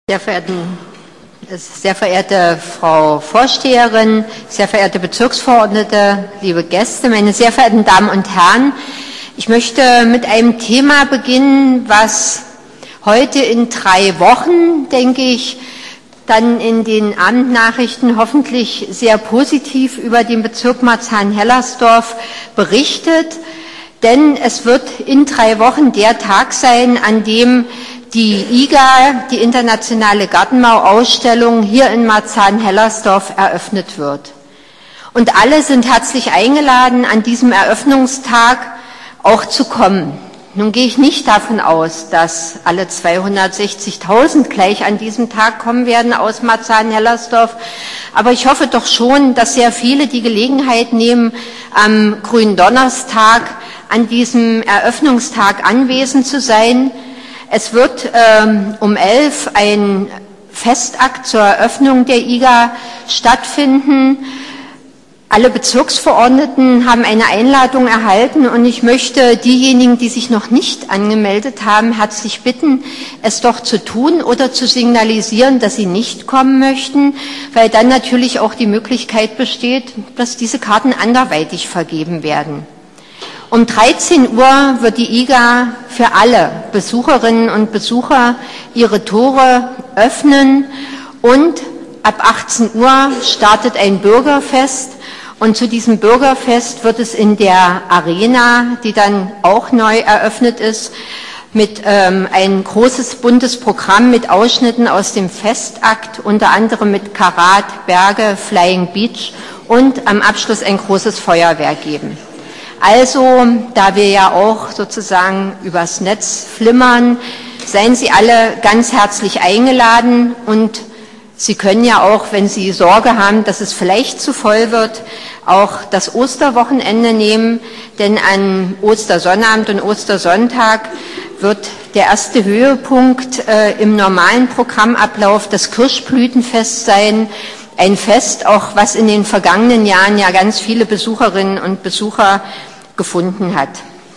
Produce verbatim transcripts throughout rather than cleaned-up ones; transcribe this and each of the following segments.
Sehr verehrten, sehr verehrte Frau Vorsteherin, sehr verehrte Bezirksverordnete, liebe Gäste, meine sehr verehrten Damen und Herren, ich möchte mit einem Thema beginnen, was heute in drei Wochen, denke ich, dann in den Abendnachrichten hoffentlich sehr positiv über den Bezirk Marzahn-Hellersdorf berichtet, denn es wird in drei Wochen der Tag sein, an dem die I G A, die internationale Gartenbauausstellung, hier in Marzahn-Hellersdorf eröffnet wird. Und alle sind herzlich eingeladen, an diesem Eröffnungstag auch zu kommen. Nun gehe ich nicht davon aus, dass alle zweihundertsechzigtausend gleich an diesem Tag kommen werden aus Marzahn-Hellersdorf, aber ich hoffe doch schon, dass sehr viele die Gelegenheit nehmen, am Gründonnerstag an diesem Eröffnungstag anwesend zu sein. Es wird ähm, um elf ein Festakt zur Eröffnung der I G A stattfinden. Alle Bezirksverordneten haben eine Einladung erhalten und ich möchte diejenigen, die sich noch nicht angemeldet haben, herzlich bitten, es doch zu tun oder zu signalisieren, dass sie nicht kommen möchten, weil dann natürlich auch die Möglichkeit besteht, dass diese Karten anderweitig vergeben werden. Um dreizehn Uhr wird die I G A für alle Besucherinnen und Besucher ihre Tore öffnen und ab achtzehn Uhr startet ein Bürgerfest und zu diesem Bürgerfest wird es in der Arena, die dann auch neu eröffnet ist, mit ähm, ein großes buntes Programm mit Ausschnitten aus dem Festakt, unter anderem mit Karat, Berge, Flying Beach und am Abschluss ein großes Feuerwerk geben. Also, da wir ja auch sozusagen übers Netz flimmern, seien Sie alle ganz herzlich eingeladen und Sie können ja auch, wenn Sie Sorge haben, dass es vielleicht zu voll wird, auch das Osterwochenende nehmen, denn an Ostersonnabend und Ostersonntag wird der erste Höhepunkt äh, im normalen Programmablauf das Kirschblütenfest sein. Ein Fest, auch was in den vergangenen Jahren ja ganz viele Besucherinnen und Besucher gefunden hat.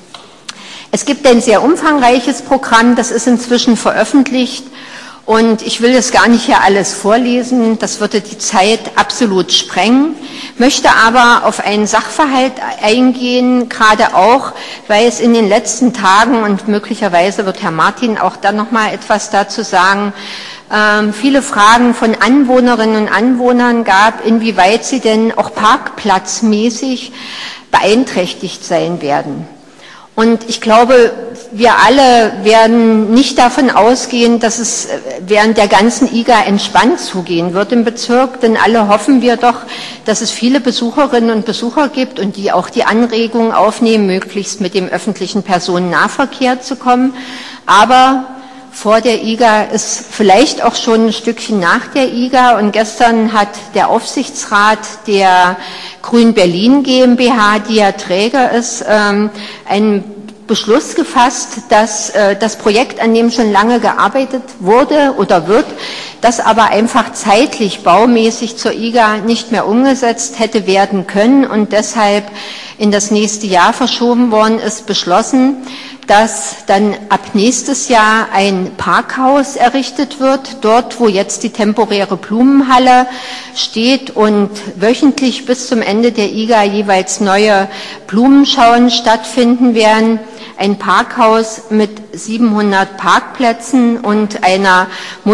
Es gibt ein sehr umfangreiches Programm, das ist inzwischen veröffentlicht und ich will es gar nicht hier alles vorlesen, das würde die Zeit absolut sprengen, möchte aber auf einen Sachverhalt eingehen, gerade auch, weil es in den letzten Tagen und möglicherweise wird Herr Martin auch dann noch mal etwas dazu sagen, Ähm, viele Fragen von Anwohnerinnen und Anwohnern gab, inwieweit sie denn auch parkplatzmäßig beeinträchtigt sein werden. Und ich glaube, wir alle werden nicht davon ausgehen, dass es während der ganzen I G A entspannt zugehen wird im Bezirk, denn alle hoffen wir doch, dass es viele Besucherinnen und Besucher gibt und die auch die Anregung aufnehmen, möglichst mit dem öffentlichen Personennahverkehr zu kommen. Aber vor der I G A ist vielleicht auch schon ein Stückchen nach der I G A und gestern hat der Aufsichtsrat der Grün Berlin GmbH, die ja Träger ist, einen Beschluss gefasst, dass das Projekt, an dem schon lange gearbeitet wurde oder wird, das aber einfach zeitlich baumäßig zur I G A nicht mehr umgesetzt hätte werden können und deshalb in das nächste Jahr verschoben worden ist, beschlossen, dass dann ab nächstes Jahr ein Parkhaus errichtet wird, dort, wo jetzt die temporäre Blumenhalle steht und wöchentlich bis zum Ende der I G A jeweils neue Blumenschauen stattfinden werden. Ein Parkhaus mit siebenhundert Parkplätzen und einer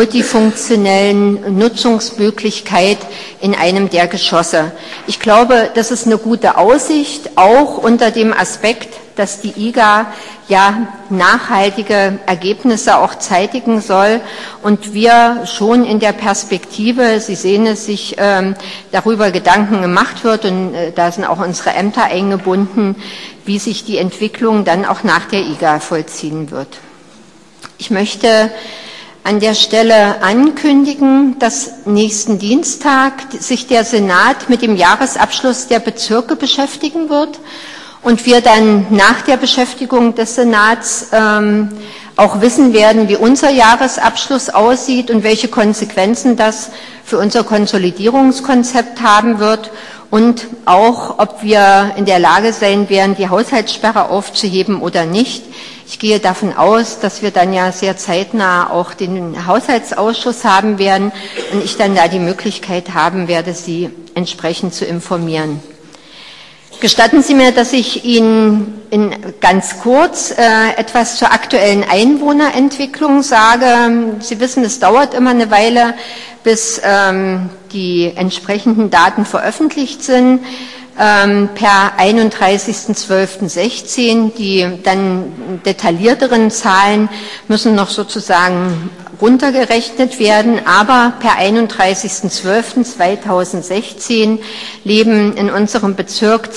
multifunktionellen Nutzungsmöglichkeit in einem der Geschosse. Ich glaube, das ist eine gute Aussicht, auch unter dem Aspekt, dass die I G A ja nachhaltige Ergebnisse auch zeitigen soll und wir schon in der Perspektive, Sie sehen es, sich ähm, darüber Gedanken gemacht wird und äh, da sind auch unsere Ämter eingebunden, wie sich die Entwicklung dann auch nach der I G A vollziehen wird. Ich möchte an der Stelle ankündigen, dass nächsten Dienstag sich der Senat mit dem Jahresabschluss der Bezirke beschäftigen wird und wir dann nach der Beschäftigung des Senats ähm, auch wissen werden, wie unser Jahresabschluss aussieht und welche Konsequenzen das für unser Konsolidierungskonzept haben wird und auch, ob wir in der Lage sein werden, die Haushaltssperre aufzuheben oder nicht. Ich gehe davon aus, dass wir dann ja sehr zeitnah auch den Haushaltsausschuss haben werden und ich dann da die Möglichkeit haben werde, Sie entsprechend zu informieren. Gestatten Sie mir, dass ich Ihnen in ganz kurz äh, etwas zur aktuellen Einwohnerentwicklung sage. Sie wissen, es dauert immer eine Weile, bis ähm, die entsprechenden Daten veröffentlicht sind. Ähm, per einunddreißigster zwölfter sechzehn. Die dann detaillierteren Zahlen müssen noch sozusagen runtergerechnet werden, aber per einunddreißigster zwölfter zweitausendsechzehn leben in unserem Bezirk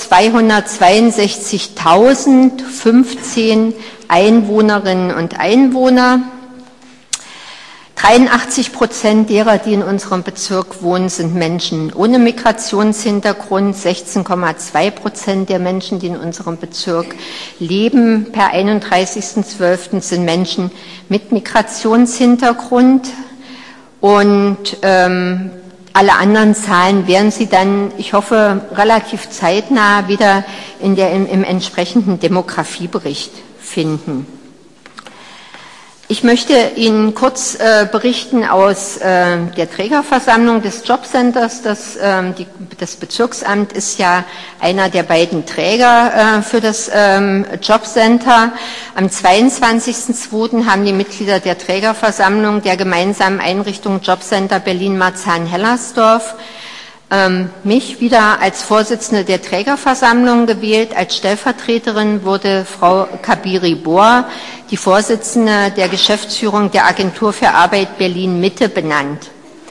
zweihundertzweiundsechzigtausendfünfzehn Einwohnerinnen und Einwohner. dreiundachtzig Prozent derer, die in unserem Bezirk wohnen, sind Menschen ohne Migrationshintergrund. sechzehn Komma zwei Prozent der Menschen, die in unserem Bezirk leben, per einunddreißigster zwölfter sind Menschen mit Migrationshintergrund. Und ähm, alle anderen Zahlen werden Sie dann, ich hoffe, relativ zeitnah wieder in der, im, im entsprechenden Demografiebericht finden. Ich möchte Ihnen kurz äh, berichten aus äh, der Trägerversammlung des Jobcenters. Das, ähm, die, das Bezirksamt ist ja einer der beiden Träger äh, für das ähm, Jobcenter. Am zweiundzwanzigster zweiter haben die Mitglieder der Trägerversammlung der gemeinsamen Einrichtung Jobcenter Berlin-Marzahn-Hellersdorf ähm, mich wieder als Vorsitzende der Trägerversammlung gewählt. Als Stellvertreterin wurde Frau Kabiri Bohr, die Vorsitzende der Geschäftsführung der Agentur für Arbeit Berlin-Mitte, benannt.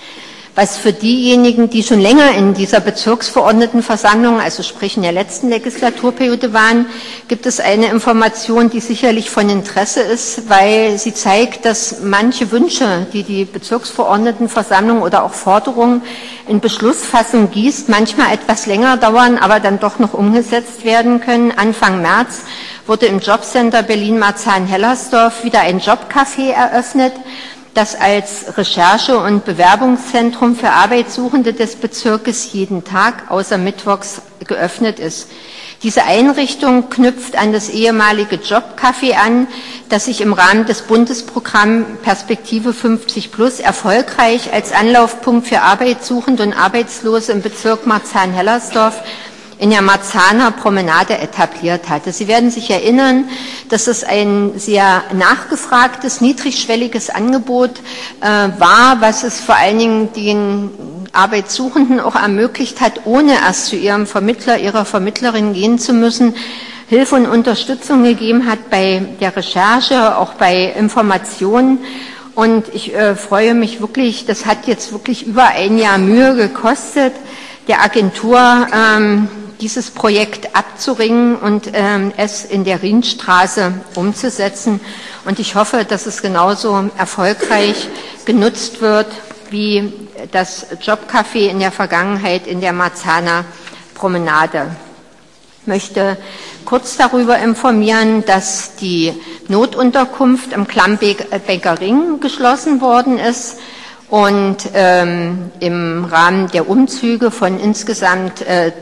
Was für diejenigen, die schon länger in dieser Bezirksverordnetenversammlung, also sprich in der letzten Legislaturperiode waren, gibt es eine Information, die sicherlich von Interesse ist, weil sie zeigt, dass manche Wünsche, die die Bezirksverordnetenversammlung oder auch Forderungen in Beschlussfassung gießt, manchmal etwas länger dauern, aber dann doch noch umgesetzt werden können. Anfang März wurde im Jobcenter Berlin-Marzahn-Hellersdorf wieder ein Jobcafé eröffnet, das als Recherche- und Bewerbungszentrum für Arbeitssuchende des Bezirkes jeden Tag außer mittwochs geöffnet ist. Diese Einrichtung knüpft an das ehemalige Jobcafé an, das sich im Rahmen des Bundesprogramms Perspektive fünfzig plus erfolgreich als Anlaufpunkt für Arbeitssuchende und Arbeitslose im Bezirk Marzahn-Hellersdorf in der Marzahner Promenade etabliert hatte. Sie werden sich erinnern, dass es ein sehr nachgefragtes, niedrigschwelliges Angebot äh, war, was es vor allen Dingen den Arbeitssuchenden auch ermöglicht hat, ohne erst zu ihrem Vermittler, ihrer Vermittlerin gehen zu müssen, Hilfe und Unterstützung gegeben hat bei der Recherche, auch bei Informationen. Und ich äh, freue mich wirklich, das hat jetzt wirklich über ein Jahr Mühe gekostet, der Agentur ähm, dieses Projekt abzuringen und ähm, es in der Rienstraße umzusetzen. Und ich hoffe, dass es genauso erfolgreich genutzt wird wie das Jobcafé in der Vergangenheit in der Marzahner Promenade. Ich möchte kurz darüber informieren, dass die Notunterkunft im Klammbecker Ring geschlossen worden ist und ähm, im Rahmen der Umzüge von insgesamt äh,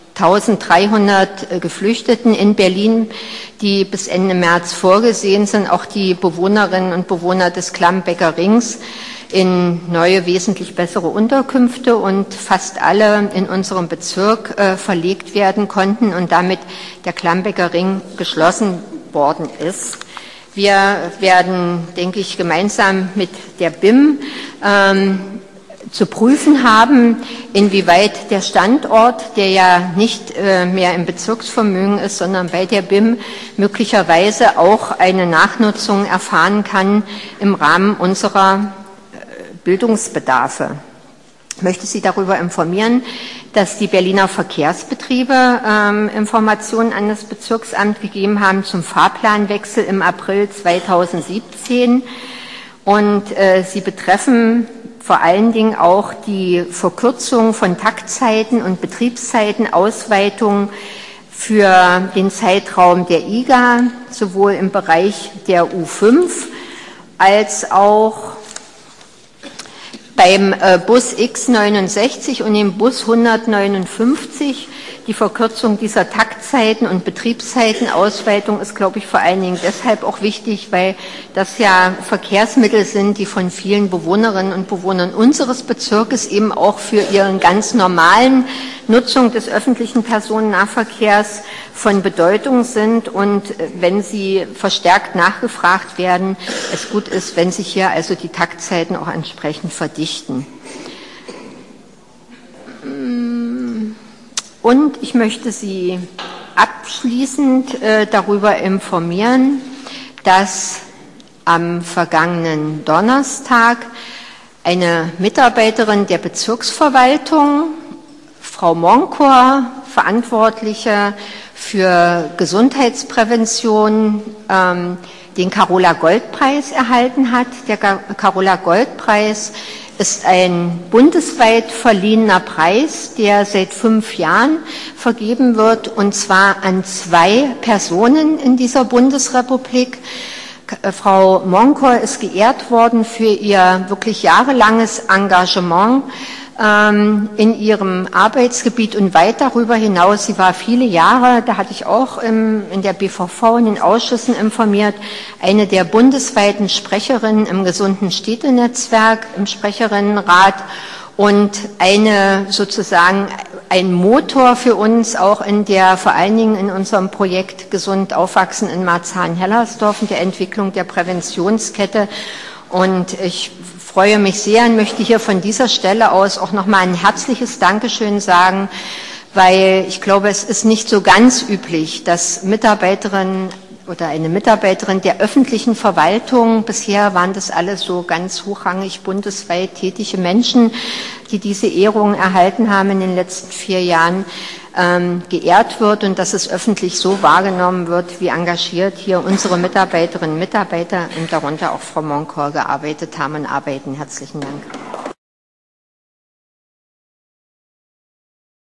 eintausenddreihundert Geflüchteten in Berlin, die bis Ende März vorgesehen sind, auch die Bewohnerinnen und Bewohner des Klammbecker Rings in neue, wesentlich bessere Unterkünfte und fast alle in unserem Bezirk äh, verlegt werden konnten und damit der Klammbecker Ring geschlossen worden ist. Wir werden, denke ich, gemeinsam mit der B I M ähm, zu prüfen haben, inwieweit der Standort, der ja nicht äh, mehr im Bezirksvermögen ist, sondern bei der B I M möglicherweise auch eine Nachnutzung erfahren kann im Rahmen unserer äh, Bildungsbedarfe. Ich möchte Sie darüber informieren, dass die Berliner Verkehrsbetriebe ähm, Informationen an das Bezirksamt gegeben haben zum Fahrplanwechsel im April zweitausendsiebzehn und äh, sie betreffen vor allen Dingen auch die Verkürzung von Taktzeiten und Betriebszeiten, Ausweitung für den Zeitraum der I G A, sowohl im Bereich der U fünf als auch beim Bus X neunundsechzig und dem Bus hundertneunundfünfzig, Die Verkürzung dieser Taktzeiten und Betriebszeitenausweitung ist, glaube ich, vor allen Dingen deshalb auch wichtig, weil das ja Verkehrsmittel sind, die von vielen Bewohnerinnen und Bewohnern unseres Bezirkes eben auch für ihren ganz normalen Nutzung des öffentlichen Personennahverkehrs von Bedeutung sind und wenn sie verstärkt nachgefragt werden, es gut ist, wenn sich hier also die Taktzeiten auch entsprechend verdichten. Und ich möchte Sie abschließend äh, darüber informieren, dass am vergangenen Donnerstag eine Mitarbeiterin der Bezirksverwaltung, Frau Monkor, Verantwortliche für Gesundheitsprävention, ähm, den Carola-Gold-Preis erhalten hat. Der Carola-Gold-Preis ist ein bundesweit verliehener Preis, der seit fünf Jahren vergeben wird, und zwar an zwei Personen in dieser Bundesrepublik. Frau Monkor ist geehrt worden für ihr wirklich jahrelanges Engagement ähm, in ihrem Arbeitsgebiet und weit darüber hinaus. Sie war viele Jahre, da hatte ich auch im, in der B V V in den Ausschüssen informiert, eine der bundesweiten Sprecherinnen im gesunden Städtenetzwerk, im Sprecherinnenrat und eine sozusagen ein Motor für uns auch in der, vor allen Dingen in unserem Projekt Gesund aufwachsen in Marzahn-Hellersdorf und der Entwicklung der Präventionskette. Und ich freue mich sehr und möchte hier von dieser Stelle aus auch nochmal ein herzliches Dankeschön sagen, weil ich glaube, es ist nicht so ganz üblich, dass Mitarbeiterinnen oder eine Mitarbeiterin der öffentlichen Verwaltung, bisher waren das alles so ganz hochrangig bundesweit tätige Menschen, die diese Ehrung erhalten haben in den letzten vier Jahren, ähm, geehrt wird und dass es öffentlich so wahrgenommen wird, wie engagiert hier unsere Mitarbeiterinnen und Mitarbeiter und darunter auch Frau Monkor gearbeitet haben und arbeiten. Herzlichen Dank.